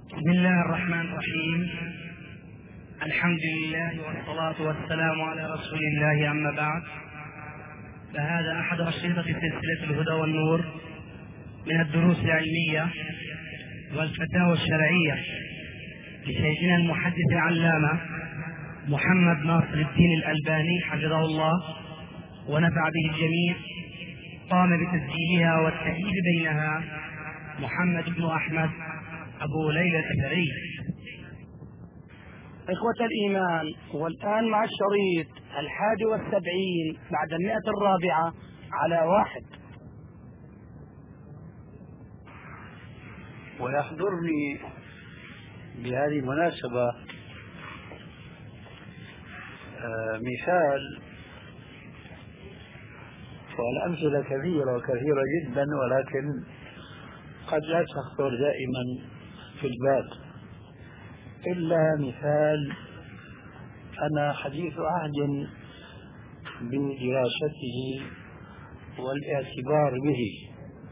بسم الله الرحمن الرحيم. الحمد لله والصلاة والسلام على رسول الله، أما بعد، فهذا أحد أشرطة سلسلة الهدى والنور من الدروس العلمية والفتاوى الشرعية لشيخنا المحدث العلامة محمد ناصر الدين الألباني حفظه الله ونفع به الجميع. قام بتسجيلها والتأليف بينها محمد بن أحمد أبو ليلى الأثري. إخوة الإيمان، والآن مع الشريط 71 بعد 100 على 1. ويحضرني بهذه المناسبة مثال، والأمثلة كثيرة وكثيرة جدا، ولكن قد لا تخطر دائما في البال إلا مثال أنا حديث عهد بدراسته والاعتبار به.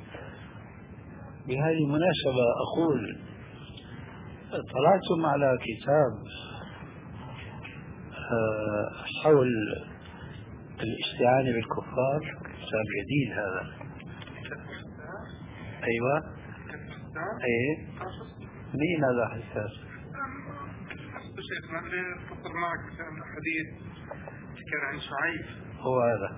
بهذه المناسبة أقول اطلعتم على كتاب حول الاستعانة بالكفار، كتاب جديد هذا. أيوة، ايه، مين هذا حساس؟ شيخنا اللي اتصل معك بشأن حديث كان عن شعيب، هو هذا.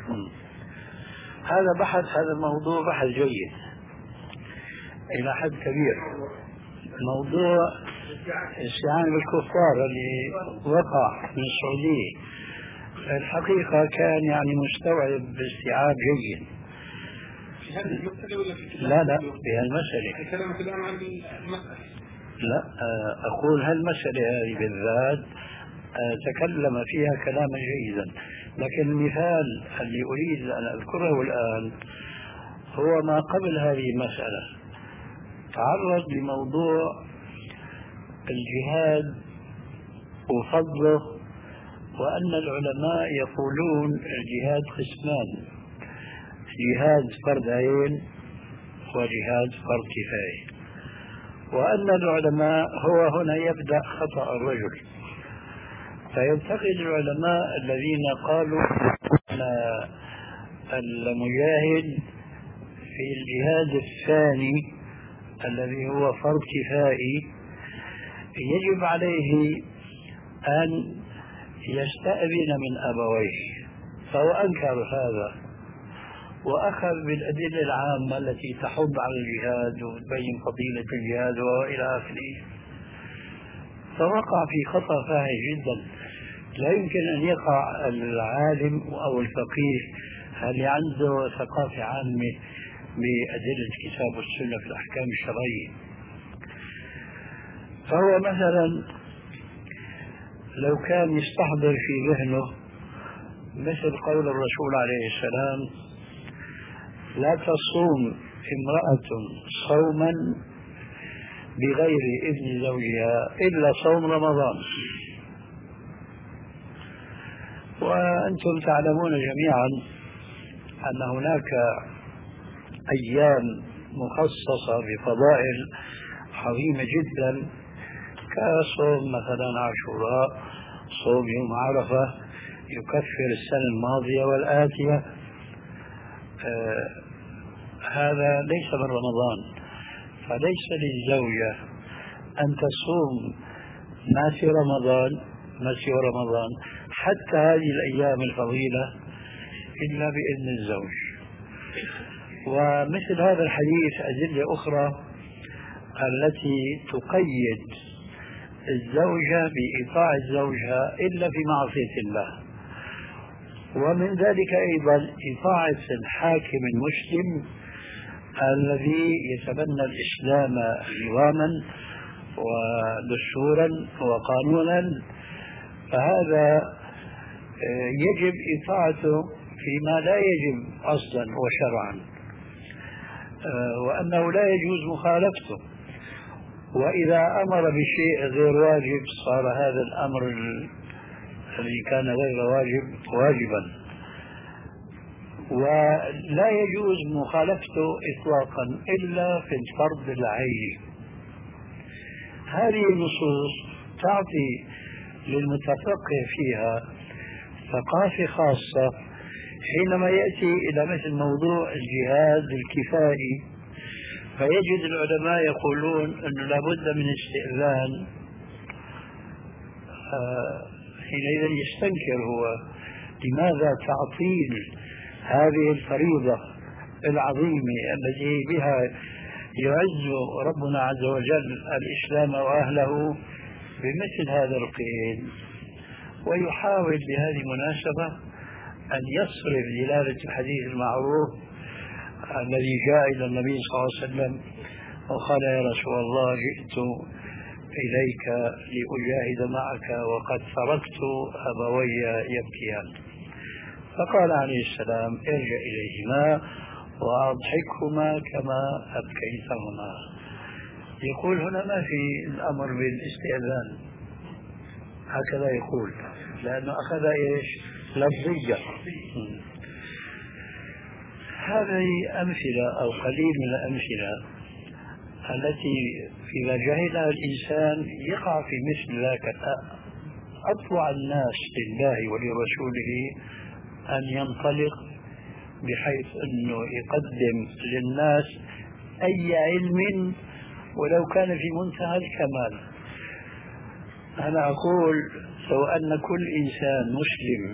هذا بحث، هذا الموضوع بحث جيد إلى حد كبير. موضوع الاستعانة بالكفار اللي وقع من السعودية الحقيقة كان يعني مستوعب باستيعاب جيد. في هذه المسألة ولا في لا في هالمسألة. الكلام الآن عن المسألة. لا، أقول هالمسألة هذه بالذات تكلم فيها كلاما جيدا، لكن المثال اللي أريد أن أذكره الآن هو ما قبل هذه المسألة. تعرض لموضوع الجهاد وفضله، وأن العلماء يقولون الجهاد قسمان: جهاد فرض عين وجهاد فرض كفاية. وأن العلماء، هو هنا يبدأ خطأ الرجل، فينتقد العلماء الذين قالوا أن المجاهد في الجهاد الثاني الذي هو فرض كفائي يجب عليه أن يستأذن من أبويه، فهو أنكر هذا وأخذ بالأدلة العامة التي تحض على الجهاد وتبين فضيلة الجهاد وإلى آخره، فوقع في خطأ فاحش جدا. لا يمكن أن يقع العالم أو الفقيه اللي عنده ثقافة عامة بأدلة الكتاب والسنة في الأحكام الشرعية. فهو مثلا لو كان يستحضر في ذهنه مثل قول الرسول عليه السلام: لا تصوم امرأة صوما بغير إذن زوجها إلا صوم رمضان. وأنتم تعلمون جميعا أن هناك أيام مخصصة بفضائل عظيمة جدا، كصوم مثلا عاشوراء، صوم يوم عرفة يكفر السنة الماضية والآتية. هذا ليس من رمضان، فليس للزوجة أن تصوم ما في رمضان حتى هذه الأيام الفضيلة إلا بإذن الزوج. ومثل هذا الحديث أدلة أخرى التي تقيد الزوجة بإطاعة زوجها إلا في معصية الله، ومن ذلك أيضا إطاعة الحاكم المسلم الذي يتبنى الإسلام نظاما ودستورا وقانونا، فهذا يجب إطاعته فيما لا يجب أصلا وشرعا، وأنه لا يجوز مخالفته. وإذا أمر بشيء غير واجب صار هذا الأمر الذي كان غير واجب واجبا، ولا يجوز مخالفته إطلاقا إلا في الفرض العيني. هذه النصوص تعطي للمتفقه فيها ثقافة خاصة حينما يأتي إلى مثل موضوع الجهاد الكفائي، فيجد العلماء يقولون أنه لابد من استئذان. حينئذ يستنكر هو لماذا تعطيل هذه الفريضة العظيمة التي بها يعز ربنا عز وجل الإسلام وأهله بمثل هذا القيد، ويحاول بهذه المناسبة أن يصرف دلالة الحديث المعروف الذي جاء إلى النبي صلى الله عليه وسلم وقال: يا رسول الله، جئت إليك لأجاهد معك وقد تركت أبوي يبكيان. فقال عليه السلام: ارجع إليهما وأضحكهما كما أبكيتهما. يقول هنا ما في الأمر بالاستئذان، هكذا يقول، لأنه أخذ إيش؟ لفظية. هذه أمثلة أو قليل من الأمثلة التي إذا جهلها الإنسان يقع في مثل ذاك. أطوع الناس لله ولرسوله أن ينطلق بحيث أنه يقدم للناس أي علم ولو كان في منتهى الكمال. أنا أقول لو أن كل إنسان مسلم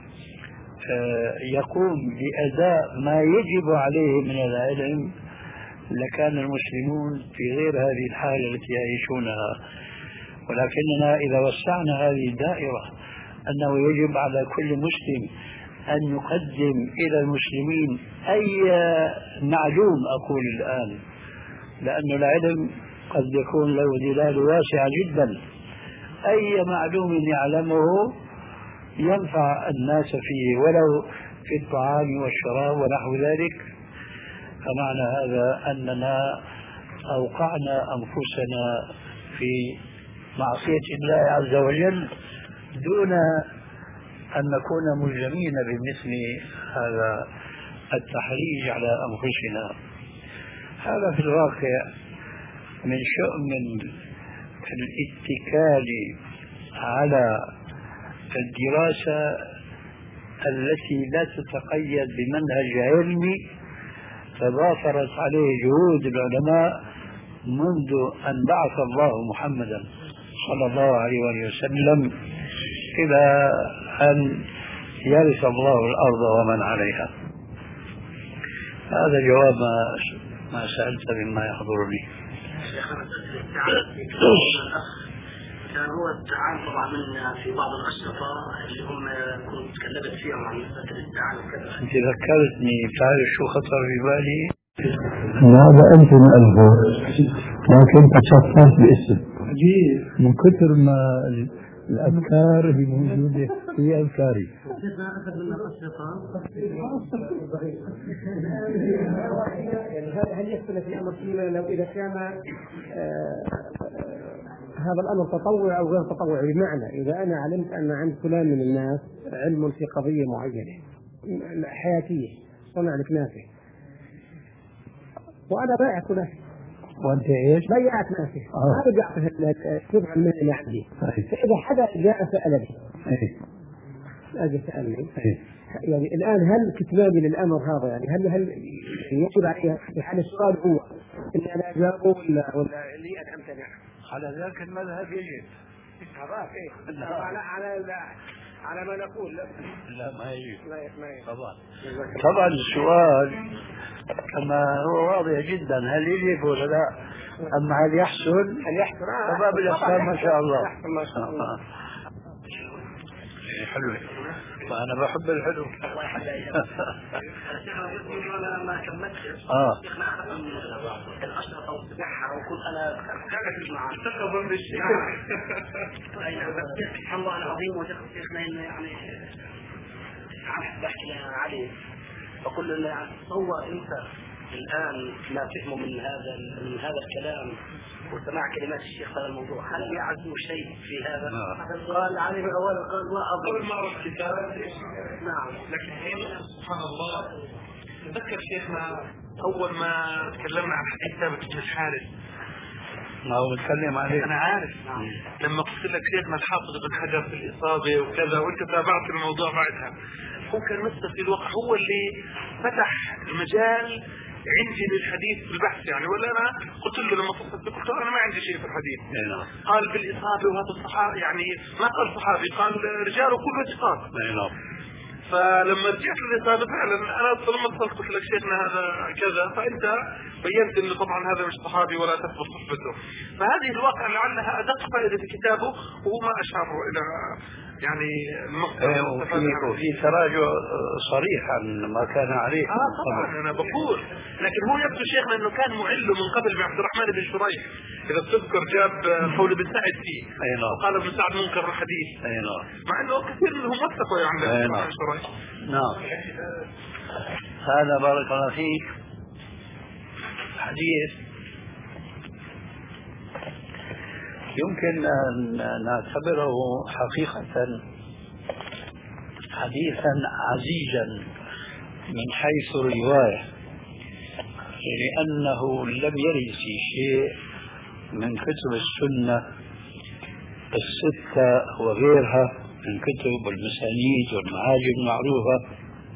يقوم بأداء ما يجب عليه من العلم لكان المسلمون في غير هذه الحالة التي يعيشونها. ولكننا إذا وسعنا هذه الدائرة أنه يجب على كل مسلم أن يقدم إلى المسلمين أي معلوم، أقول الآن لأن العلم قد يكون له دلالة واسعة جدا، أي معلوم يعلمه ينفع الناس فيه ولو في الطعام والشراب ونحو ذلك. فمعنى هذا أننا أوقعنا أنفسنا في معصية الله عز وجل دون أن نكون ملزمين بمثل هذا التحريج على أنفسنا. هذا في الواقع من شؤم الاتكال على الدراسة التي لا تتقيد بمنهج علمي تضافرت عليه جهود العلماء منذ أن بعث الله محمدا صلى الله عليه وسلم إلى أن يرث الله الأرض ومن عليها. هذا جواب ما سألت مما يحضرني. كان هو التعامل طبعا من في بعض الأشرطة اللي هم كنت تكلمت فيهم عن مسألة التعامل وكذا. أنت ذكرتني، تعرف شو خطر في بالي؟ هذا أنت مألفه لكن تشفرت باسم من كثر ما الأفكار اللي موجودة في أفكاري. يعني هل يختلف الأمر فيما لو إذا كان هذا الأمر تطوع أو غير تطوع؟ بمعنى إذا أنا علمت أن عند فلان من الناس علم في قضية معينة حياتية صنع لك نافع وأنا بايعت له، وأنت إيش؟ بايعت نافع هذا جاء تبع المهنة عندي. فإذا حدا جاء سألني أجي سألني يعني الآن هل كتمامي للأمر هذا يعني هل يجب عليها في حال السؤال هو إن أنا أجابه ولا لي أن أمتنع؟ على ذاك المذهب يجب. على ما نقول لا ما يجب طبعا السؤال كما هو واضح جدا، هل يجب ولا لا؟ أما هل يحصل فباب الإحسان ما شاء الله. حلوة، فأنا بحب الحلو. أنا ما كملتش. الأشرطة والسباحة وكنت أنا كنت معاه. تقبل بالشيء. سبحان الله العظيم وشيخنا إنه يعني عم بحكي عليه فقل له يعني تصور أنت الآن ما فهمه من هذا الكلام وسماع كلمات الشيخ هذا الموضوع، هل يعزو شيء في هذا؟ قال علي أولا قال ما أظن مرة الكتاب. نعم. لكن هنا سبحان الله تذكر شيخنا أول ما تكلمنا عن حديث ثابت بن الحارث ما هو بتكلم عليه. أنا عارف لما قلت لك شيخنا الحافظ ابن حجر في الإصابة وكذا وأنت تابعت الموضوع بعدها، هو كان نفسه في الواقع هو اللي فتح المجال عندي للحديث بالبحث يعني. ولا أنا قلت له لما قلت له أنا ما عندي شيء في الحديث. قال بالإصابة وهذا الصحابي يعني ما قال صحابي، قال رجال كله ثقات. فلما رجعت للإصابة فعلا أنا لما اتصلت قلت لك شيخنا هذا كذا، فأنت بينت أنه طبعا هذا مش صحابي ولا تثبت صحبته. فهذه الواقع لعلها أدق فائدة في كتابه وهو ما أشار إلى يعني وفي تراجع صريح عن ما كان عليه. طبعا أنا بقول، لكن هو يبدو شيخنا أنه كان معله من قبل بعبد الرحمن بن شريح إذا تذكر، جاب قول بن سعد فيه وقال ابن سعد منكر الحديث، مع أنه كثير منهم وثقوا يعني بن شريح. نعم هذا بارك الله فيك حديث يمكن أن نعتبره حقيقة حديثا عزيزا من حيث الرواية، لأنه لم يرد في شيء من كتب السنة الستة وغيرها من كتب المسانيد والمعاجم المعروفة،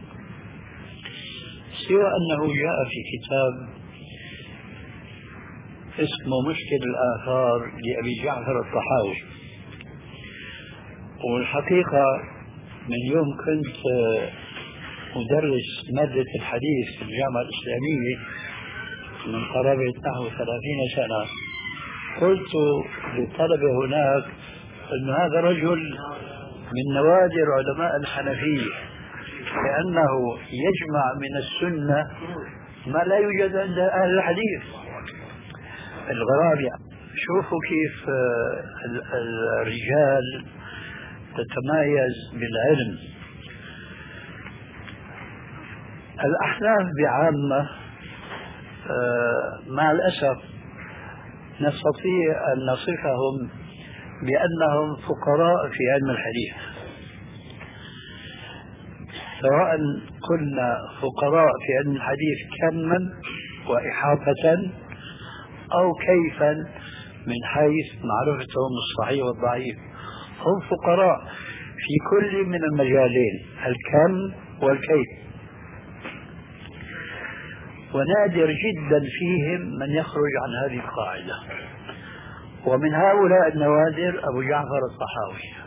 سوى أنه جاء في كتاب اسمه مشكل الآثار لأبي جعفر الطحاوي. والحقيقة من يوم كنت مدرس مادة الحديث في الجامعة الإسلامية من قرابة نحو 30 سنة، قلت للطلبة هناك أن هذا رجل من نوادر علماء الحنفية، لأنه يجمع من السنة ما لا يوجد عند أهل الحديث. الغراب يعني شوفوا كيف الرجال تتميز بالعلم. الأحناف بعامة مع الأسف نستطيع أن نصفهم بأنهم فقراء في علم الحديث، سواء كنا فقراء في علم الحديث كما وإحاطة أو كيفا من حيث معرفتهم الصحيح والضعيف. هم فقراء في كل من المجالين، الكم والكيف، ونادر جدا فيهم من يخرج عن هذه القاعدة. ومن هؤلاء النوادر أبو جعفر الطحاوي.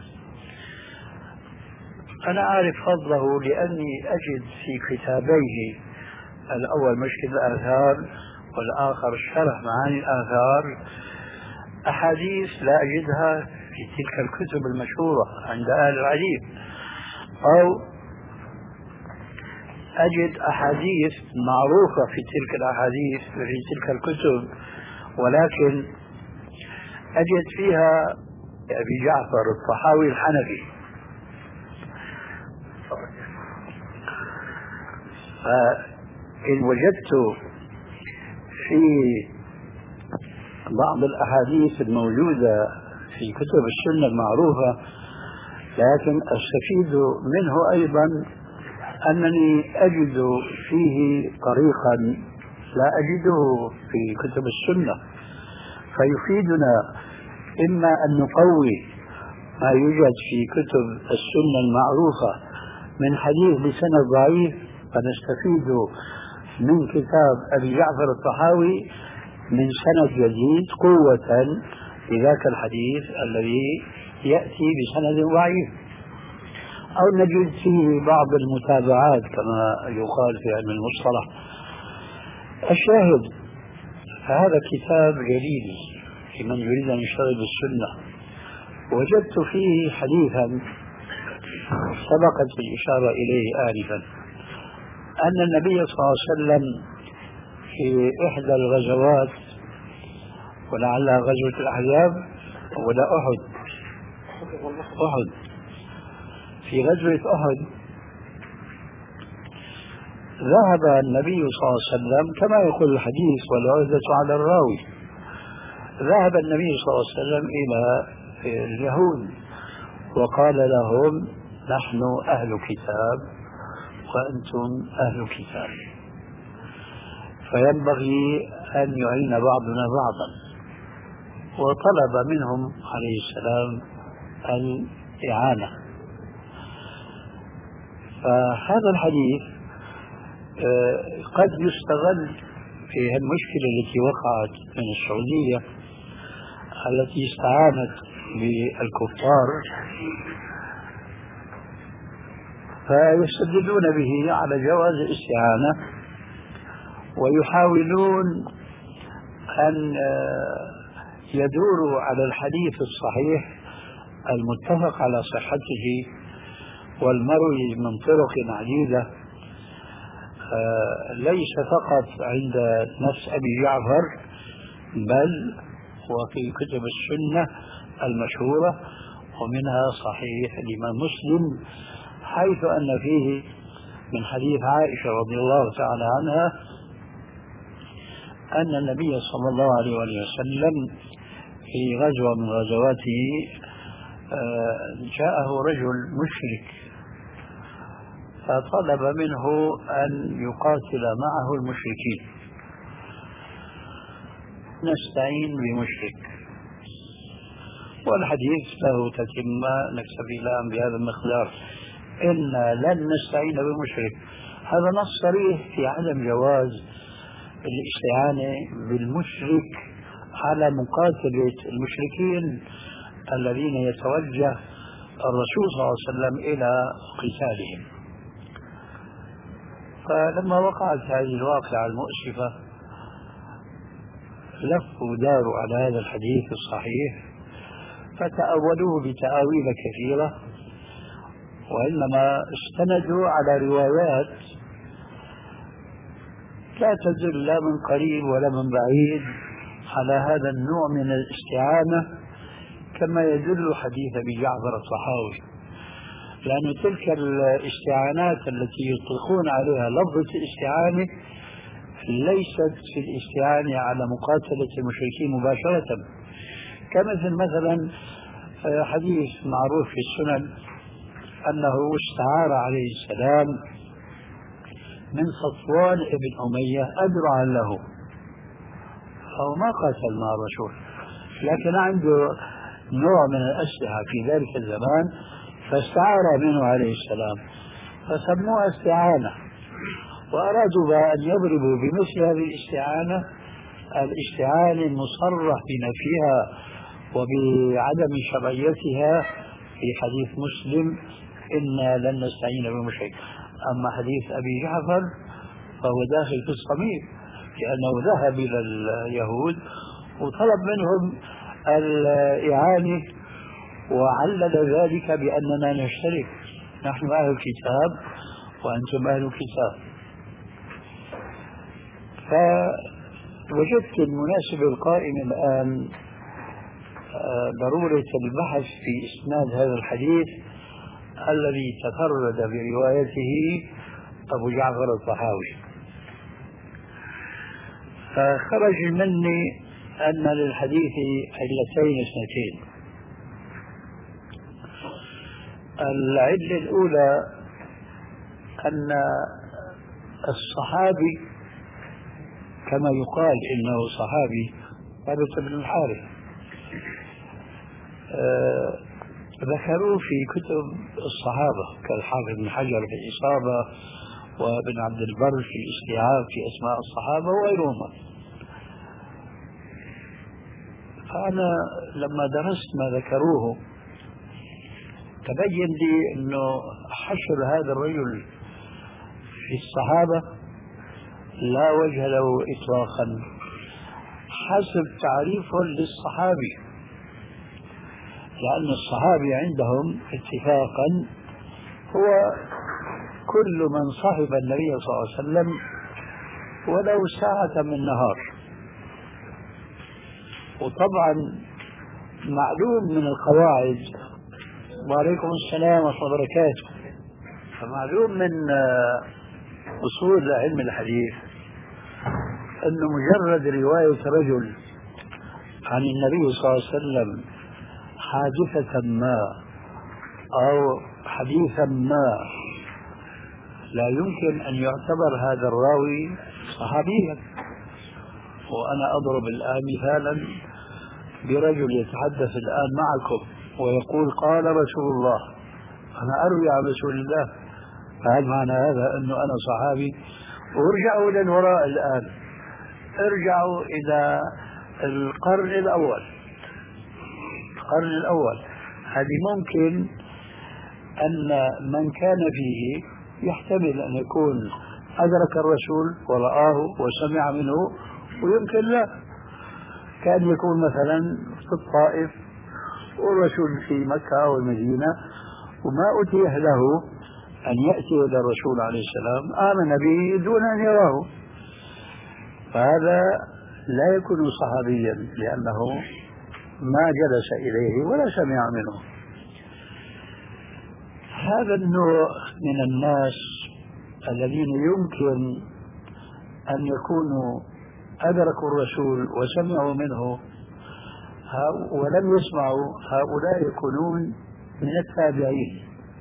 أنا أعرف فضله لأني أجد في كتابيه، الأول مشكل الآثار والآخر شرح معاني الآثار، أحاديث لا أجدها في تلك الكتب المشهورة عند أهل الحديث، أو أجد أحاديث معروفة في تلك الأحاديث في تلك الكتب، ولكن أجد فيها أبي جعفر الطحاوي الحنفي. فإن وجدت في بعض الأحاديث الموجودة في كتب السنة المعروفة، لكن أستفيد منه أيضا أنني أجد فيه طريقا لا أجده في كتب السنة، فيفيدنا إما أن نقوي ما يوجد في كتب السنة المعروفة من حديث بسند ضعيف، فنستفيد من كتاب أبي جعفر الطحاوي من سند جديد قوة لذاك الحديث الذي يأتي بسند ضعيف، أو نجد فيه بعض المتابعات كما يقال في علم المصطلح. الشاهد، فهذا كتاب جليل لمن يريد أن يشتغل بالسنة. وجدت فيه حديثا سبقت الإشارة إليه آنفا، أن النبي صلى الله عليه وسلم في إحدى الغزوات، ولعلها غزوة الأحزاب ولا أحد، في غزوة أحد ذهب النبي صلى الله عليه وسلم كما يقول الحديث والعهدة على الراوي، ذهب النبي صلى الله عليه وسلم إلى اليهود وقال لهم: نحن أهل كتاب وأنتم أهل كتاب، فينبغي أن يعين بعضنا بعضا. وطلب منهم عليه السلام الإعانة. فهذا الحديث قد يستغل في المشكلة التي وقعت من السعودية التي استعانت بالكفار، فيستدلون به على جواز الاستعانة ويحاولون أن يدوروا على الحديث الصحيح المتفق على صحته والمروي من طرق عديدة، ليس فقط عند نفس أبي جعفر بل وفي كتب السنة المشهورة، ومنها صحيح الإمام مسلم، حيث أن فيه من حديث عائشة رضي الله تعالى عنها أن النبي صلى الله عليه وسلم في غزوة من غزواته جاءه رجل مشرك فطلب منه أن يقاتل معه المشركين. نستعين بمشرك، والحديث له تتمة، نكتفي الآن بهذا المقدار. إن لن نستعين بمشرك، هذا نص صريح في عدم جواز الاستعانة بالمشرك على مقاتلة المشركين الذين يتوجه الرسول صلى الله عليه وسلم إلى قتالهم. فلما وقعت هذه الواقعة المؤسفة لفوا وداروا على هذا الحديث الصحيح فتأولوه بتأويل كثيرة، وإنما استندوا على روايات لا تدل لا من قريب ولا من بعيد على هذا النوع من الاستعانة، كما يدل حديث أبي جعفر الطحاوي، لأن تلك الاستعانات التي يطلقون عليها لفظة الاستعانة ليست في الاستعانة على مقاتلة المشركين مباشرة، كمثل مثلا حديث معروف في السنن أنه استعار عليه السلام من صفوان ابن أمية أدرعا له، أو ما قاتل مع الرسول لكن عنده نوع من الأسلحة في ذلك الزمان فاستعار منه عليه السلام فسموها استعانة، وأرادوا بقى أن يضربوا بمثل هذه الاستعانة الاستعانة المصرح بنفيها وبعدم شرعيتها في حديث مسلم إنا لن نستعين بمشرك. أما حديث أبي جعفر فهو داخل في الصميم، لأنه ذهب إلى اليهود وطلب منهم الإعانة وعلل ذلك بأننا نشترك، نحن أهل الكتاب وأنتم أهل الكتاب. فوجدت المناسبة القائمة الآن ضرورة البحث في إسناد هذا الحديث الذي تفرد بروايته أبو جعفر الطحاوي. فخرج مني أن للحديث علتين اثنتين. العلة الأولى أن الصحابي كما يقال إنه صحابي ثابت بن الحارث ذكروا في كتب الصحابة كالحافظ بن حجر في الإصابة وابن عبد البر في الاستيعاب في أسماء الصحابة وغيرهما. فأنا لما درست ما ذكروه تبين لي أنه حشر هذا الرجل في الصحابة لا وجه له إطلاقا حسب تعريفه للصحابي، لأن الصحابي عندهم اتفاقا هو كل من صحب النبي صلى الله عليه وسلم ولو ساعة من نهار. وطبعا معلوم من القواعد، وعليكم السلام ورحمة الله وبركاته، فمعلوم من أصول علم الحديث أن مجرد رواية رجل عن النبي صلى الله عليه وسلم حادثة ما أو حديثا ما لا يمكن أن يعتبر هذا الراوي صحابيا. وأنا أضرب الآن مثالا برجل يتحدث الآن معكم ويقول قال رسول الله، أنا أروي عن رسول الله، فهل معنى هذا أنه أنا صحابي؟ وارجعوا للوراء الآن، ارجعوا إلى القرن الأول. هذه ممكن أن من كان فيه يحتمل أن يكون أدرك الرسول ورآه وسمع منه، ويمكن لا، كان يكون مثلا في الطائف والرسول في مكة والمدينة وما أتيح له أن يأتي إلى الرسول عليه السلام، آمن به دون أن يراه، فهذا لا يكون صحابيا لأنه ما جلس إليه ولا سمع منه. هذا النوع من الناس الذين يمكن أن يكونوا أدركوا الرسول وسمعوا منه ولم يسمعوا، هؤلاء يكونون من التابعين.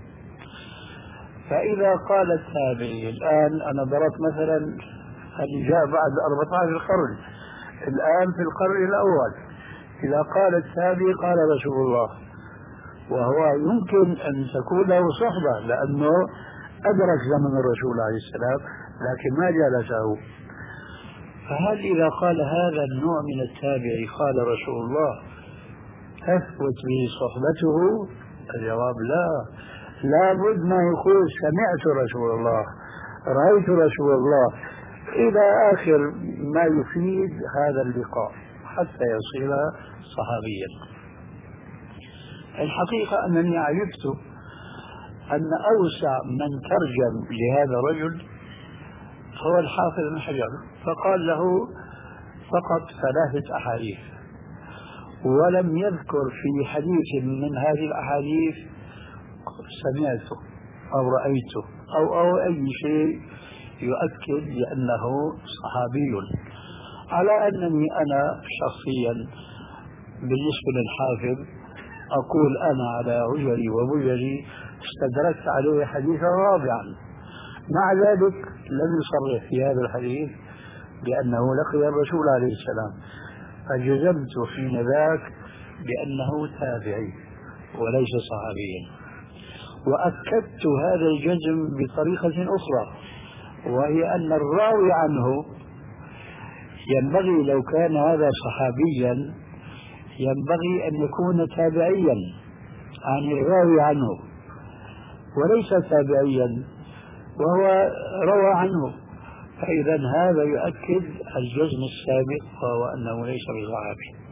فإذا قال التابعي الآن، أنا ضربت مثلا اللي جاء بعد 14 قرن، الآن في القرن الأول، إذا قال التابعي قال رسول الله، وهو يمكن أن تكون له صحبة لأنه أدرك زمن الرسول عليه السلام لكن ما جلسه، فهل إذا قال هذا النوع من التابعي قال رسول الله تثبت به صحبته؟ الجواب لا بد ما يقول سمعت رسول الله، رأيت رسول الله، إلى آخر ما يفيد هذا اللقاء حتى يصير صحابيا. الحقيقة أنني عرفت أن أوسع من ترجم لهذا الرجل هو الحافظ بن حجر، فقال له فقط 3 أحاديث، ولم يذكر في حديث من هذه الأحاديث سمعته أو رأيته أو أي شيء يؤكد بأنه صحابي، على أنني أنا شخصيا بالنسبة للحافظ أقول أنا على هجري وبجري استدركت عليه حديثا رابعا، مع ذلك لم يصرح في هذا الحديث بأنه لقي الرسول عليه السلام، فجزمت حين ذاك بأنه تابعي وليس صحابيا. وأكدت هذا الجزم بطريقة أخرى، وهي أن الراوي عنه ينبغي لو كان هذا صحابيا ينبغي أن يكون تابعيا عن الراوي عنه، وليس تابعيا وهو روى عنه، فإذا هذا يؤكد الجزم السابق وهو أنه ليس بصحابي.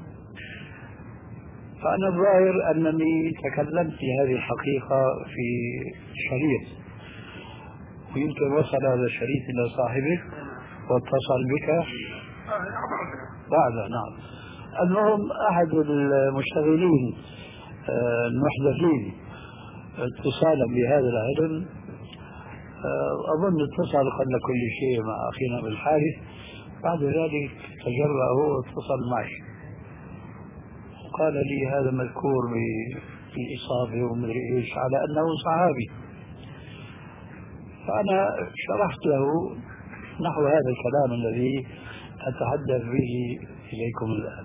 فأنا الظاهر أنني تكلمت في هذه الحقيقة في شريط، ويمكن وصل هذا الشريط إلى صاحبه واتصل بك بعد. نعم. المهم أحد المشتغلين المحدثين اتصالا بهذا العلم، أظن اتصل قبل كل شيء مع أخينا بالحارث، بعد ذلك تجرأ هو واتصل معي وقال لي هذا مذكور بالإصابة ومدري إيش على أنه صحابي، فأنا شرحت له نحو هذا الكلام الذي أتحدث به إليكم الآن.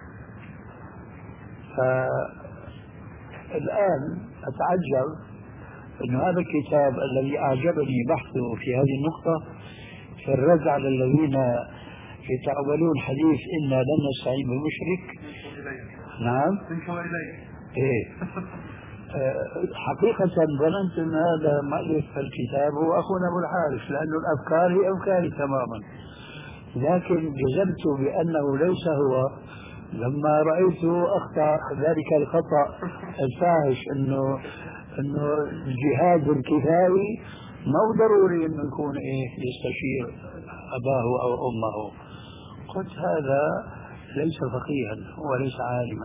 فالآن أتعجب أن هذا الكتاب الذي أعجبني بحثه في هذه النقطة في الرد على الذين يتأولون حديث إنا لن نستعين بالمشرك. نعم. إيه. حقيقة ظننت أن هذا مؤلف الكتاب هو أخونا أبو الحارث، لأن الأفكار هي أفكاري تماما، لكن جزمت بأنه ليس هو لما رأيته أخطأ ذلك الخطأ الفاحش أنه الجهاد الكفاية ما هو ضروري أنه يكون يستشير أباه أو أمه. قلت هذا ليس فقيها وليس عالما،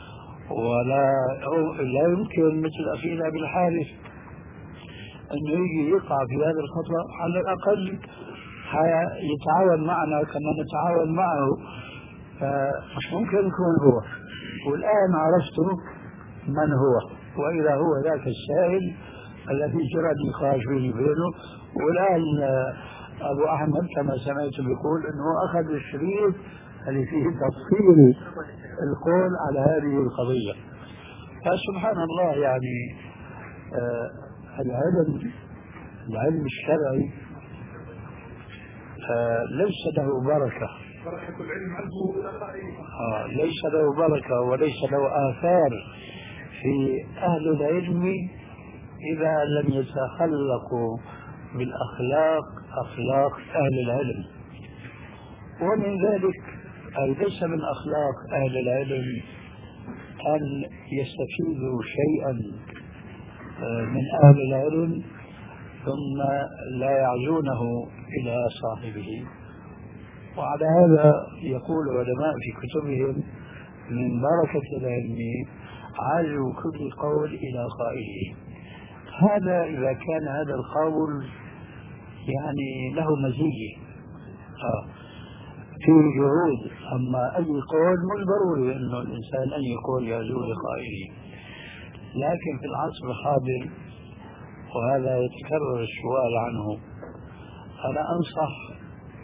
لا يمكن مثل أخينا بالحارث أنه يجي يقع في هذا الخطأ، على الأقل يتعاون معنا كما نتعاون معه، مش ممكن يكون هو. والآن عرفت من هو، وإذا هو ذاك السائل الذي جرى النقاش بيني وبينه. والآن أبو أحمد كما سمعت بيقول أنه أخذ الشريط اللي فيه تفصيل القول على هذه القضية. فسبحان الله يعني العلم الشرعي ليس له بركة، بركة العلم عنده ليس له بركة وليس له آثار في أهل العلم إذا لم يتخلقوا بالأخلاق أخلاق أهل العلم. ومن ذلك أي ليس من أخلاق أهل العلم أن يستفيدوا شيئا من أهل العلم ثم لا يعزونه إلى صاحبه. وعلى هذا يقول العلماء في كتبهم من بركة العلم عزو كل قول إلى قائله. هذا إذا كان هذا القول يعني له مزية في جهود، أما أي قول مش ضروري أنه الإنسان أي قول يعزو لقائله. لكن في العصر الحاضر وهذا يتكرر السؤال عنه، أنا أنصح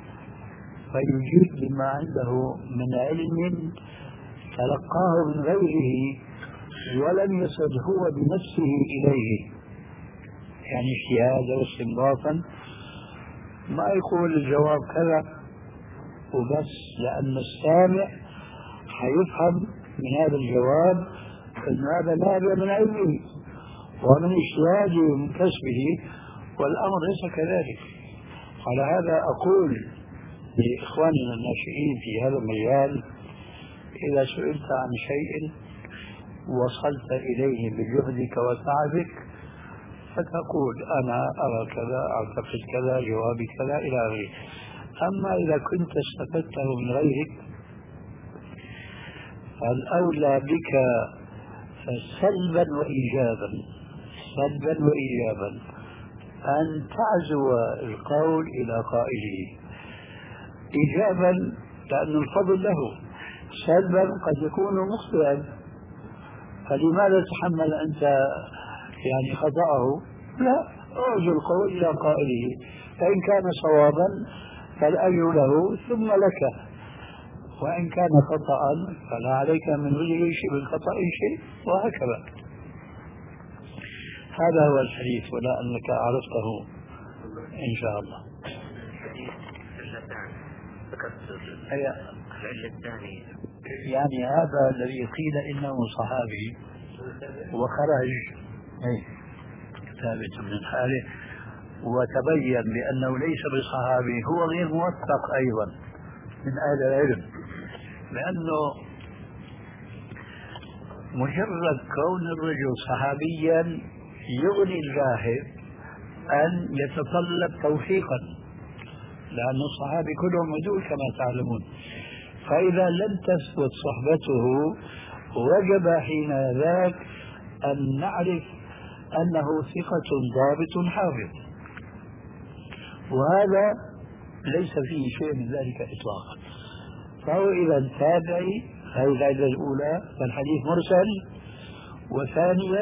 فيجيب بما عنده من علم تلقاه من غيره ولم يصل هو بنفسه إليه، يعني اجتهادا واستنباطا، ما يقول الجواب كذا وبس، لأن السامع حيفهم من هذا الجواب أن هذا نابع من علمه ومن اجتهاده ومن كسبه، والأمر ليس كذلك. على هذا أقول لإخواننا الناشئين في هذا المجال: إذا سئلت عن شيء وصلت إليه بجهدك وتعبك فتقول أنا أرى كذا، أعتقد كذا، جوابي كذا إلى آخره. أما إذا كنت استفدته من غيرك فالأولى بك سلبا وإيجابا أن تعزو القول إلى قائله. إيجابا لأن الفضل له، سلبا قد يكون مخطئا، فلماذا تحمل أنت يعني خطأه؟ لا، أرجو القول إلى قائله، فإن كان صوابا فالأجر له ثم لك، وإن كان خطأ فلا عليك من وجه شيء بالخطأ شيء، وهكذا. هذا هو الحديث، ولا أنك عرفته إن شاء الله. يعني هذا الذي قيل إنه صحابي وخرج ثابت بن الحارث وتبين بأنه ليس بصحابي، هو غير موثق أيضا من أهل العلم، لأنه مجرد كون الرجل صحابيا يغني الذاهب أن يتطلب توثيقا، لأن الصحابي كلهم عدول كما تعلمون. فإذا لم تثبت صحبته وجب حين ذاك أن نعرف أنه ثقة ضابط حافظ، وهذا ليس فيه شيء من ذلك إطلاقا. فهو إذا تابعي، هذه العلة الأولى، فالحديث مرسل، وثانيا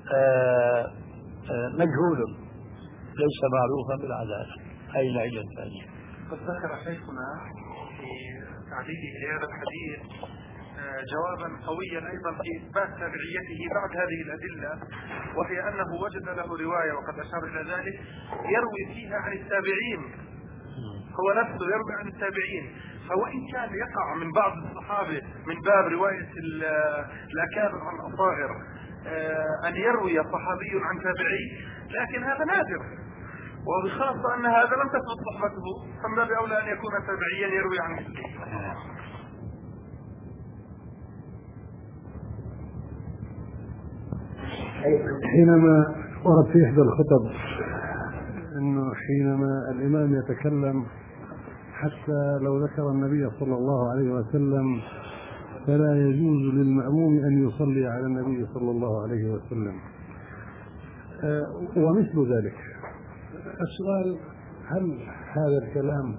مجهول ليس معروفا بالعدالة، هذه العلة الثانية. قد ذكر شيخنا في تعليقه لهذا الحديث جوابا قويا ايضا في اثبات تابعيته بعد هذه الادله، وهي انه وجد له روايه وقد اشار الى ذلك يروي فيها عن التابعين، هو نفسه يروي عن التابعين. فوان كان يقع من بعض الصحابه من باب روايه الاكابر عن الاصاغر ان يروي صحابي عن تابعي، لكن هذا نادر، وبخاصه ان هذا لم تثبت صحبته، فمن باب اولى ان يكون تابعيا يروي عن مثله. حينما ورد في إحدى الخطب أنه حينما الإمام يتكلم حتى لو ذكر النبي صلى الله عليه وسلم فلا يجوز للمأموم أن يصلي على النبي صلى الله عليه وسلم، ومثل ذلك. السؤال: هل هذا الكلام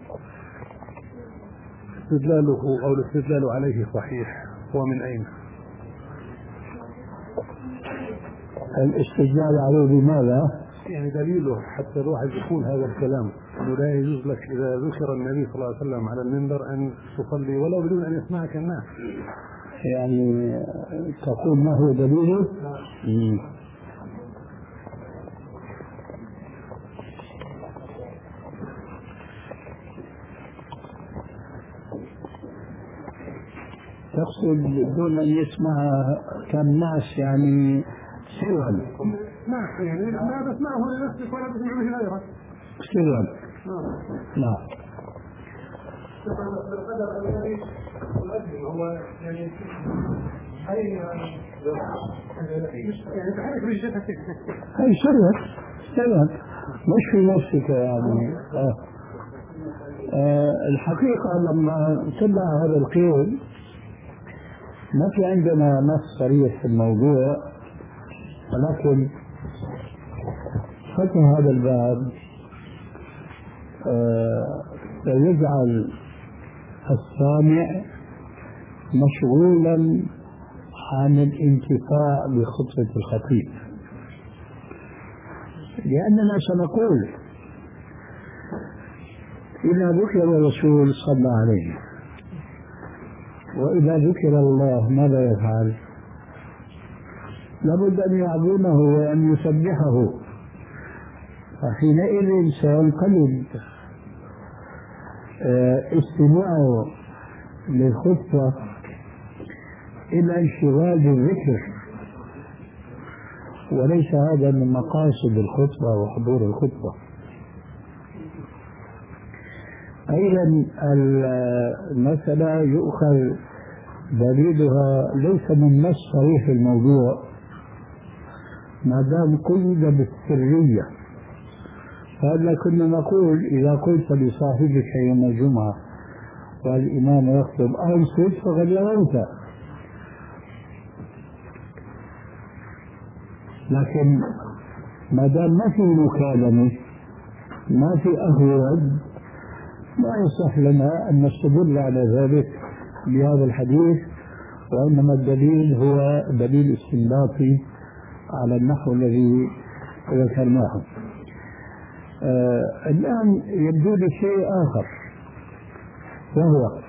استدلاله أو الاستدلال عليه صحيح، ومن أين؟ الاستدلال عليه بماذا؟ يعني دليله حتى الواحد يقول هذا الكلام انه لا يجوز لك اذا ذكر النبي صلى الله عليه وسلم على المنبر ان تصلي ولو بدون ان يسمعك الناس. يعني تقول ما هو دليله؟ تقصد دون أن يسمع كالناس يعني سرا؟ نعم يعني لا تسمعه لنفسك ولا تسمع به غيرك سرا. نعم. بالقدر الذي يؤذن هو يعني أي يعني تحرك بجهتك أي سرا مش في نفسك يعني. الحقيقة لما طلع هذا القول ما في عندنا نص صريح في الموضوع، ولكن فتح هذا الباب يجعل السامع مشغولا عن الانتفاع بخطبة الخطيب، لأننا سنقول إذا ذكر الرسول صلى عليه وإذا ذكر الله ماذا يفعل؟ لابد أن يعظمه وأن يسبحه، فحينئذ سينقلب استماعه للخطبة إلى انشغال بالذكر، وليس هذا من مقاصد الخطبة وحضور الخطبة. أيضا المسألة يؤخذ دليلها ليس من نص صريح الموضوع ما دام قيد بالسرية، فهذا كنا نقول إذا قلت لصاحبك يوم الجمعة والإمام يخطب أنصت فقد لغوت، لكن ما دام ما في مكالمة ما في أهود ما يصح لنا أن نستدل على ذلك بهذا الحديث، وإنما الدليل هو دليل استنباطي على النحو الذي ذكرناه. الآن يبدو لي شيء آخر، وهو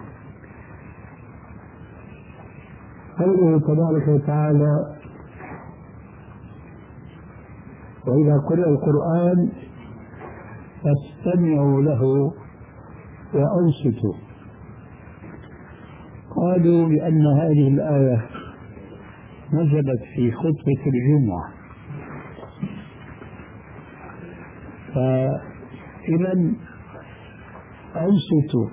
قوله تبارك وتعالى وإذا قرئ القرآن فاستمعوا له وأنصتوا. قالوا بأن هذه الآية نزلت في خطبة الجمعة، فإذا أنصتوا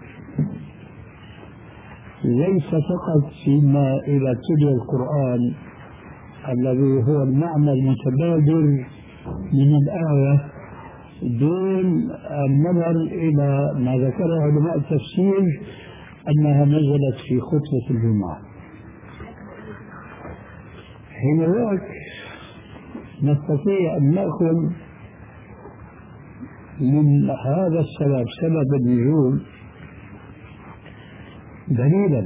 ليس فقط فيما إذا تلي القرآن الذي هو المعنى المتبادر من الآية دون النظر إلى ما ذكره علماء التفسير أنها نزلت في خطبة الجمعة. حينئذ نستطيع أن نأخذ من هذا السبب سبب النزول دليلا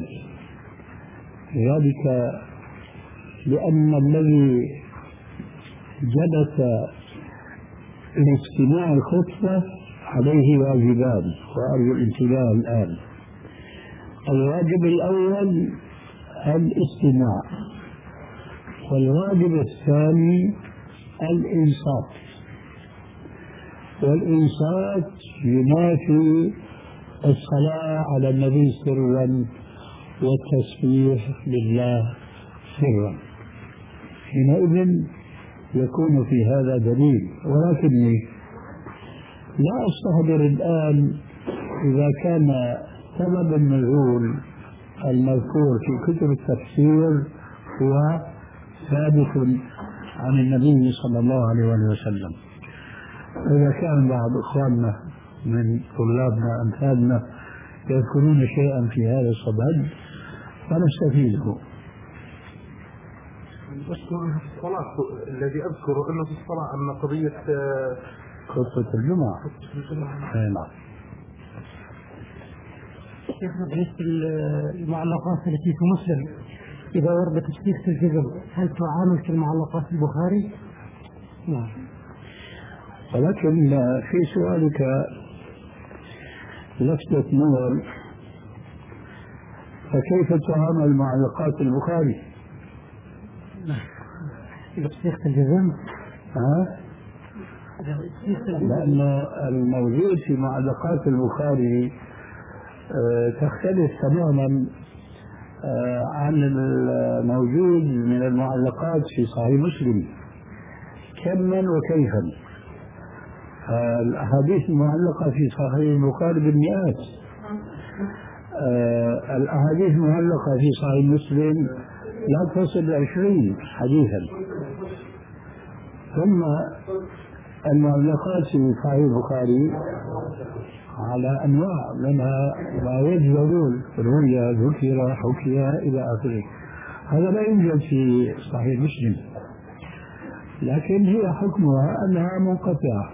ذلك، لأن الذي جلس لاستماع الخطبة عليه واجبان وأرجو الانتباه الآن. الواجب الأول الاستماع، والواجب الثاني الإنصات، والإنصات ينافي الصلاة على النبي سرا والتسبيح لله سرا. حينئذ يكون في هذا دليل، ولكني لا أستحضر الآن إذا كان سبب النزول المذكور في كتب التفسير هو ثابت عن النبي صلى الله عليه وسلم. إذا كان بعض إخواننا من طلابنا أمثالنا يذكرون شيئا في هذا الصدد فنستفيده. أذكر في الصلاة الذي أذكره أنه في الصلاة أن قضية خطبة الجمعة. نعم. شيخنا بالنسبة للمعلقات التي في مسلم إذا وردت صيغة الجزم هل تعامل كالمعلقات في البخاري؟ نعم. ولكن في سؤالك لفتة نظر، فكيف تعامل معلقات البخاري؟ بصيغة الجزم؟ لأن الموجود في معلقات البخاري تختلف تماما عن الموجود من المعلقات في صحيح مسلم كما وكيفا. الأحاديث المعلقة في صحيح البخاري بالمئات، الأحاديث المعلقة في صحيح مسلم لا تصل 20 حديثا. ثم المعلقات في صحيح البخاري على أنواع، منها ما يجوز رؤيا ذكر حكي إلى آخره. هذا لا يوجد في صحيح مسلم، لكن هي حكمها أنها منقطعة،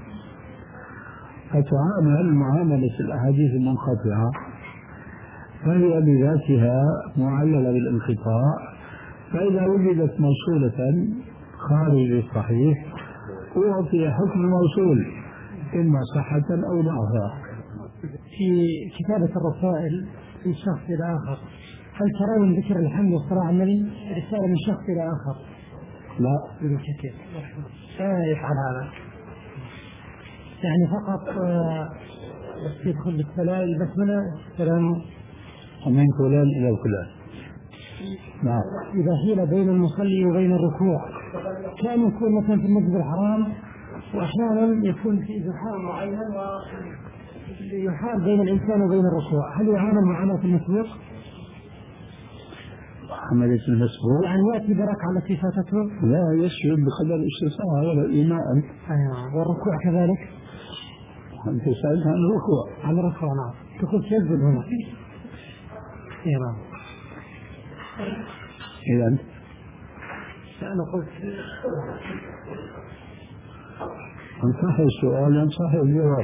فتعامل معاملة الأحاديث المنقطعة، فهي بذاتها معللة بالانقطاع. فإذا وجدت موصولة خارج الصحيح أعطي حكم الموصول إما صحة أو ضعفا. في كتابة الرسائل من شخص إلى آخر، هل ترون ذكر الحمد والصلاة على النبي رسالة من شخص إلى آخر؟ لا، بدون شك لا يفعل هذا، يعني فقط يدخل بالسلام البسملة السلام ومن فلان إلى فلان. نعم. إذا حيل بين المصلي وبين الركوع، كان يكون مثلا في المسجد الحرام، وأحيانا يكون في زحام معين ويحال بين الإنسان وبين الركوع، هل يعامل معاملة المسبوق؟ معاملة المسبوق يعني يأتي بركعة التي فاتته؟ لا، يسجد بقدر الاستطاعة ولا إيماء. أيوة. والركوع كذلك؟ أنت سألت عن الركوع. عن الركوع نعم. تقول يسجد هنا. نعم. إذا أنا قلت انصح السؤال ينصح الجواب.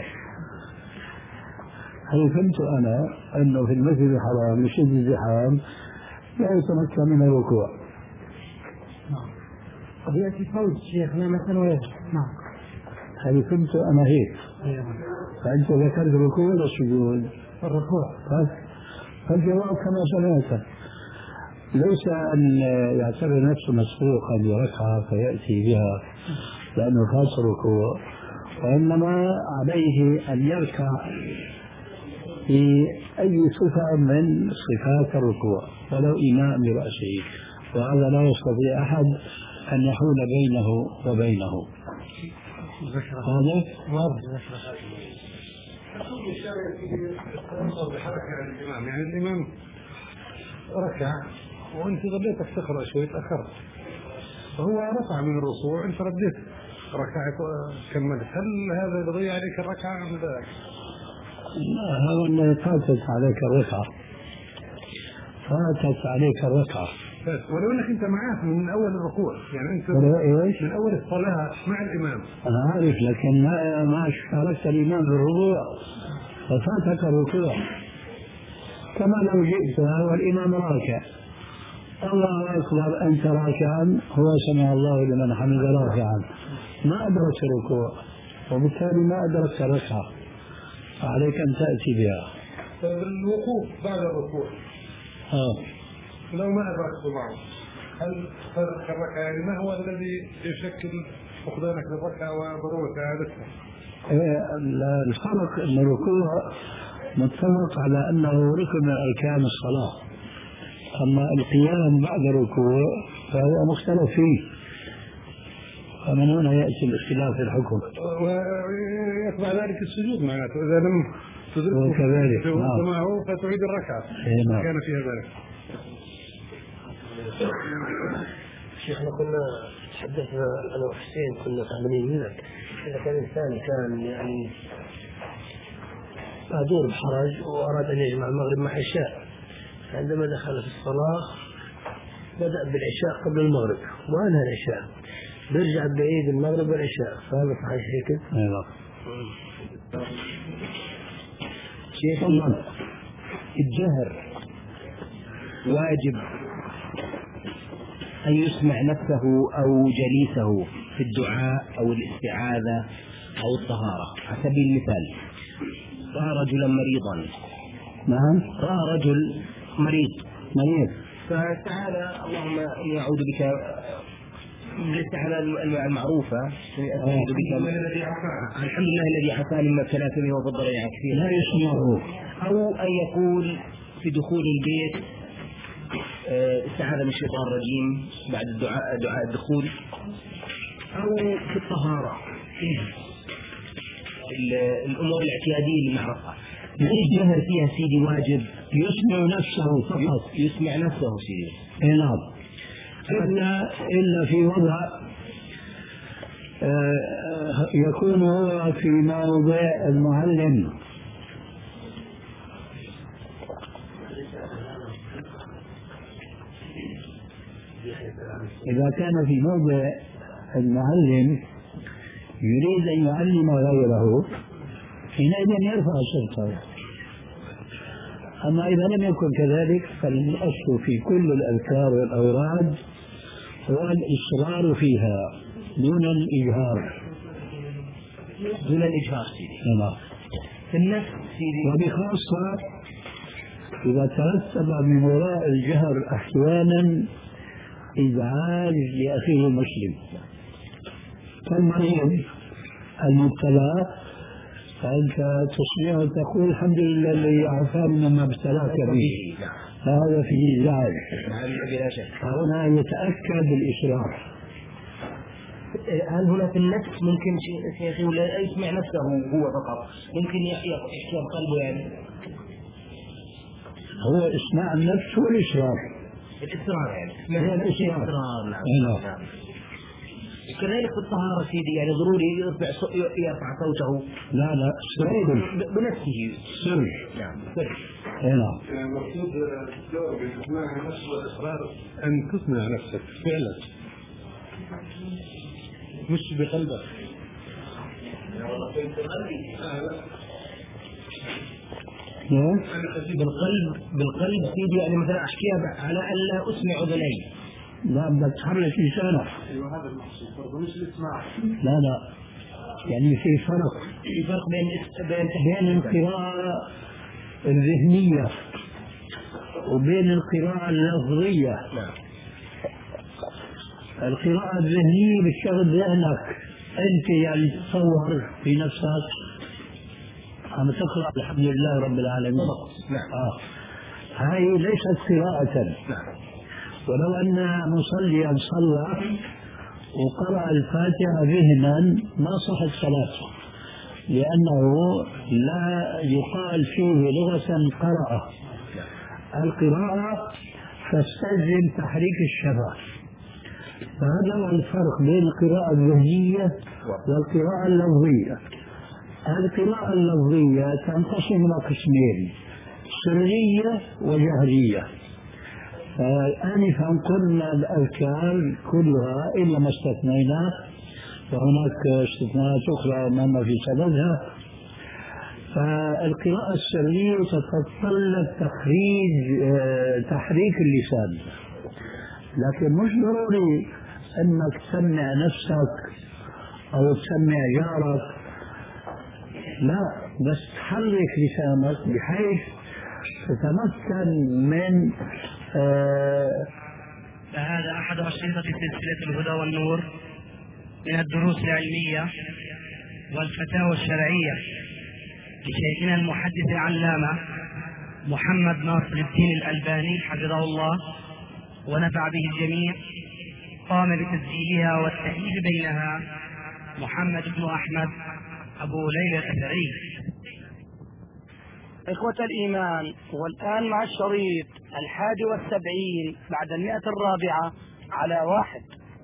هل فهمت أنا أنه في المسجد الحرام لشد الزحام لا يتمكن من الركوع؟ نعم. قد يأتي فوز شيخنا مثلا ويسجد. نعم. هل فهمت أنا هيك؟ فأنت ذكرت الركوع ولا السجود؟ الركوع. فالجواب كما سمعت، ليس أن يعتبر نفسه مسبوقا بركعة فيأتي بها لأنه فات الركوع، وإنما عليه أن يركع في أي صفة من صفات الركوع ولو إيماء برأسه، وهذا لا يستطيع أحد أن يحول بينه وبينه. هذا واضح. يعني الإمام ركع وأنت رديتك تقرأ شوي تأخرت، فهو رفع من الركوع أنت رديت ركعت كملت، هل هذا يضيع عليك الركعة أم لا؟ لا، هذا اللي فاتت عليك الركعة، فاتت عليك الركعة ولو أنك أنت معاه من أول الركوع، يعني أنت من أول الصلاة مع الإمام. أنا عارف، لكن ما شاركت الإمام بالركوع ففاتك الركوع، كما لو جئت والإمام راكع الله أكبر أنت راكعا، هو سمع الله لمن حمد راكعا، ما أدركت الركوع وبالتالي ما أدركت الركعة، فعليك أن تأتي بها. الوقوف بعد الركوع لو ما أدركت معه هل ترك الركعة؟ يعني ما هو الذي يشكل فقدانك للركعة وضرورة إعادتها؟ الفرق أن الركوع متفق على أنه ركن من أركان الصلاة، أما القيام بعد الركوع فهو مختلف فيه، فمن هنا يأتي الاختلاف في الحكم. ويتبع ذلك السجود معناته إذا لم تدركه معه فتعيد الركعة كان فيها ذلك. شيخنا كنا تحدثنا أنا وحسين كنا فاهمين منك، إذا كان إنسان كان يعني مهدور بحرج وأراد أن يجمع المغرب مع العشاء، عندما دخل في الصلاة بدأ بالعشاء قبل المغرب وأنهى العشاء، بيرجع بعيد المغرب والعشاء، فهذا صحيح هيك؟ أيوة. شيخ الجهر واجب أن يسمع نفسه أو جليسه في الدعاء أو الاستعاذة أو الطهارة. على سبيل المثال رأى رجلا مريضا. نعم. رأى رجل مريض فتعالى اللهم إني أعوذ بك بالاستعانة المعروفة أعوذ بك الحمد لله الذي عافاني مما ابتلاك به وفضلني على كثير. لا يسمعه. أو أن يقول في دخول البيت استعاذ من الشيطان الرجيم بعد دعاء الدخول. أو في الطهارة الأمور الاعتيادية اللي نعرفها. الجهر فيها سيدي واجب يسمع نفسه فقط. يسمع نفسه سيدي. نعم. إلا في وضع يكون هو في موضع المعلم. إذا كان في موضع المعلم يريد أن يعلم غيره حينئذ يرفع صوته. أما إذا لم يكن كذلك فالأصل في كل الأذكار والأوراد هو الإصرار فيها دون الإجهار. سيدي. في النفس سيدي. وبخاصة إذا ترتب من وراء الجهر أحيانا إزعاج لأخيه المسلم كالمريض المبتلى، فأنت تسمعه تقول الحمد لله الذي عافانا مما ابتلاك به، فهذا فيه إزعاج. فهنا يتأكد الإصرار. هل هنا في النفس ممكن شيخي ولا يسمع نفسه هو فقط؟ ممكن يحيى قلبه يعني؟ هو إسماع النفس والإصرار. الإصرار يعني. هو الإصرار. نعم. كذلك في الطهارة سيدي يعني ضروري يرفع صوته. لا سر بنفسه. سر. نعم سر. نعم. المقصود الدور بإسماع النفس والإصرار أن تسمع نفسك فعلا مش بقلبك. بالقلب سيدي يعني مثلا أحكيها على أن لا أسمع أذني. لا بدك تحرك لسانك. ايوه هذا المقصود برضه مش الاسماع. لا يعني في فرق بين القراءة الذهنية وبين القراءة اللفظية. القراءة الذهنية بتشغل ذهنك أنت يعني تصور في نفسك عم تقرأ الحمد لله رب العالمين. هاي ليست قراءة. ولو أن مصليا صلى وقرأ الفاتحة ذهنا ما صحت صلاته، لأنه لا يقال فيه لغة قرأ. القراءة تستلزم تحريك الشفة. فهذا هو الفرق بين القراءة الذهنية والقراءة اللفظية. القراءة اللفظية تنقسم إلى قسمين: سرية وجهرية. آنفا قلنا الأذكار كلها إلا ما استثنينا، وهناك استثناءات أخرى ما في سببها. فالقراءة السرية تتطلب تحريك اللسان، لكن مش ضروري أنك تسمع نفسك أو تسمع جارك، لا، بس تحرك لسانك بحيث تتمكن من فهذا أحد أشرطة سلسلة الهدى والنور من الدروس العلمية والفتاوى الشرعية لشيخنا المحدث العلامة محمد ناصر الدين الألباني حفظه الله ونفع به الجميع. قام بتسجيلها والتأليف بينها محمد بن أحمد أبو ليلى الأثري. إخوة الإيمان، والآن مع الشريط 71 بعد 100 على 1.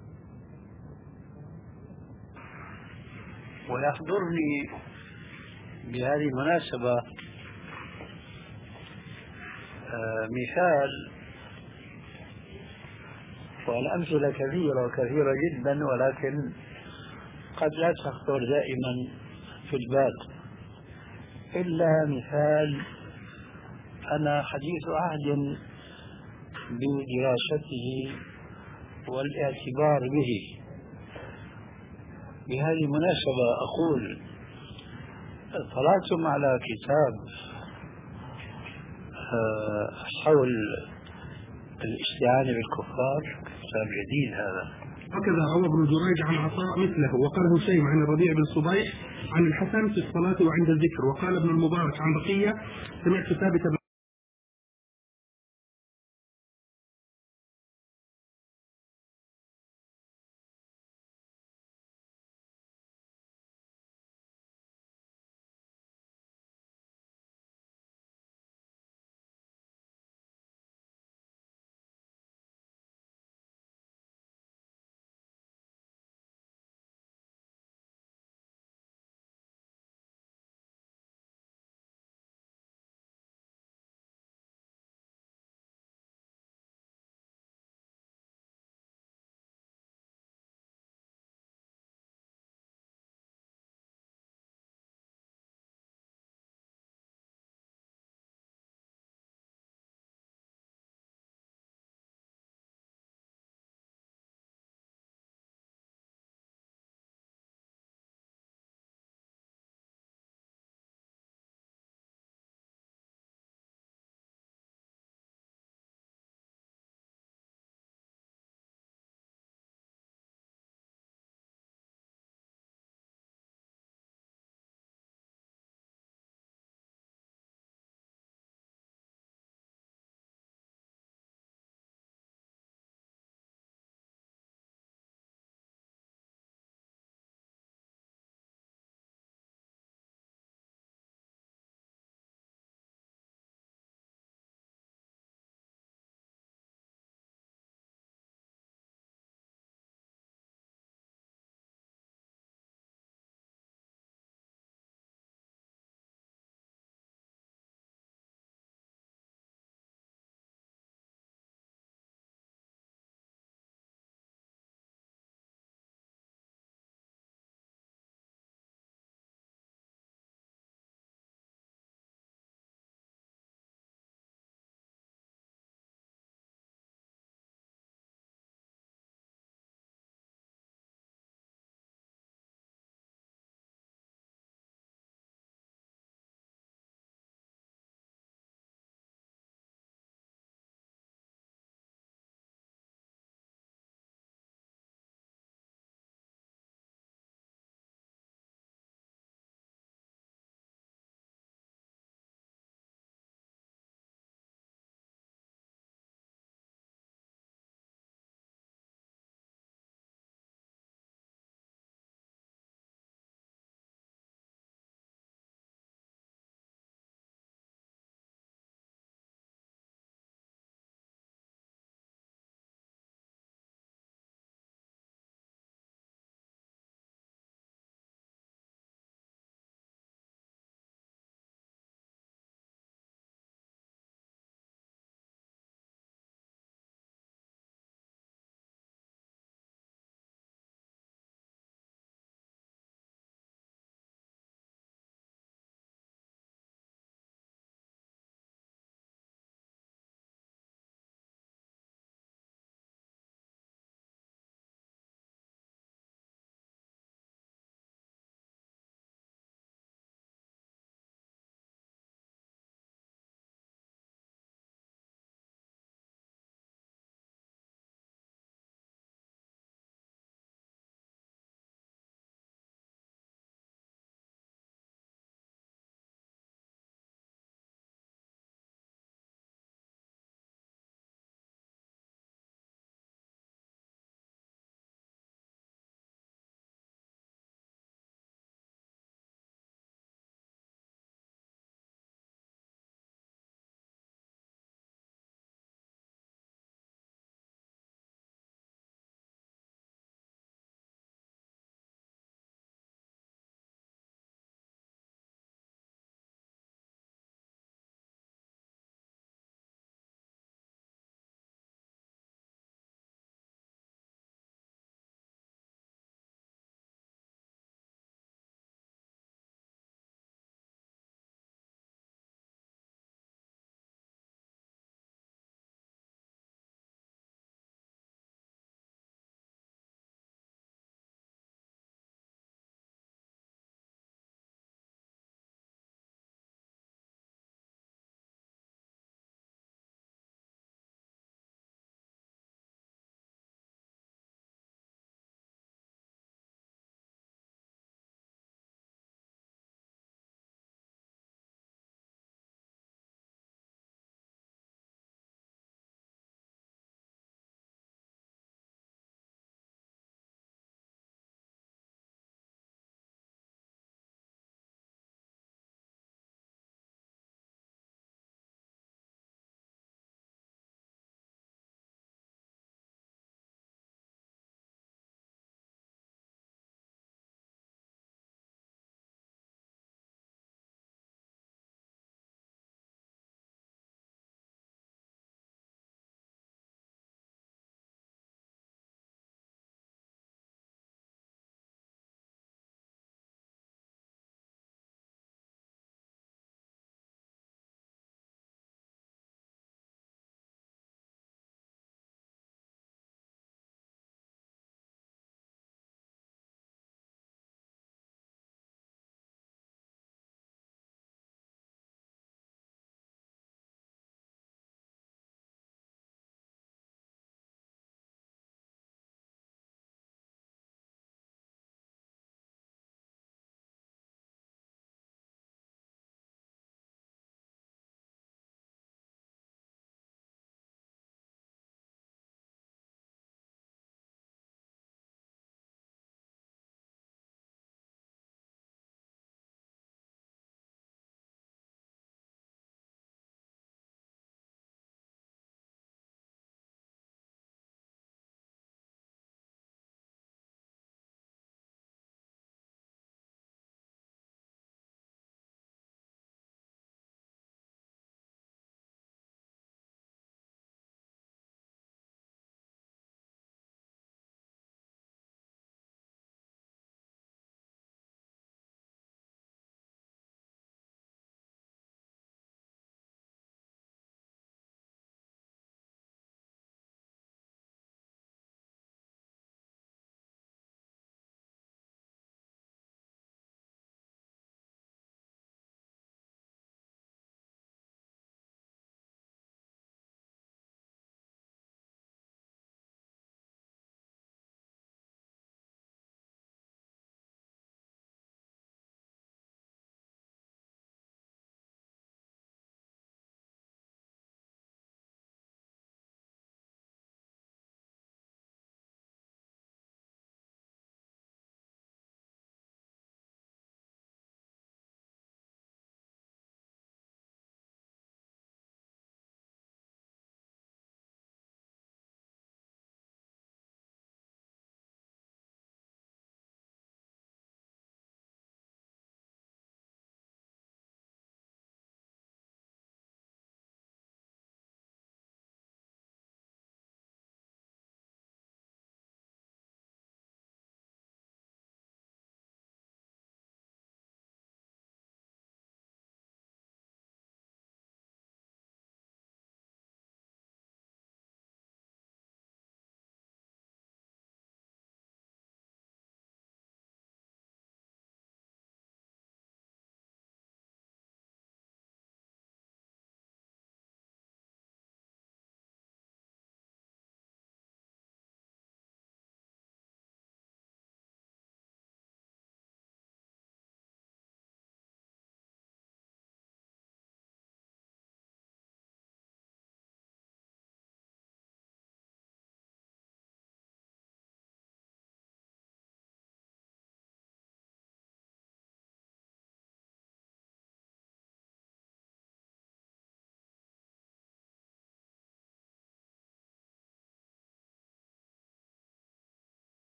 ويحضرني بهذه المناسبة مثال، والأمثلة كثيرة جدا، ولكن قد لا تخطر دائما في البال، إلا مثال أنا حديث عهد بدراسته والاعتبار به. بهذه المناسبة أقول طلعتم على كتاب حول الاستعانة بالكفار، كتاب جديد هذا. هكذا روى ابن جريج عن عطاء مثله، وقال هشيم عن الربيع بن صبيح عن الحسن في الصلاة وعند الذكر. وقال ابن المبارك عن بقية: سمعت ثابت بن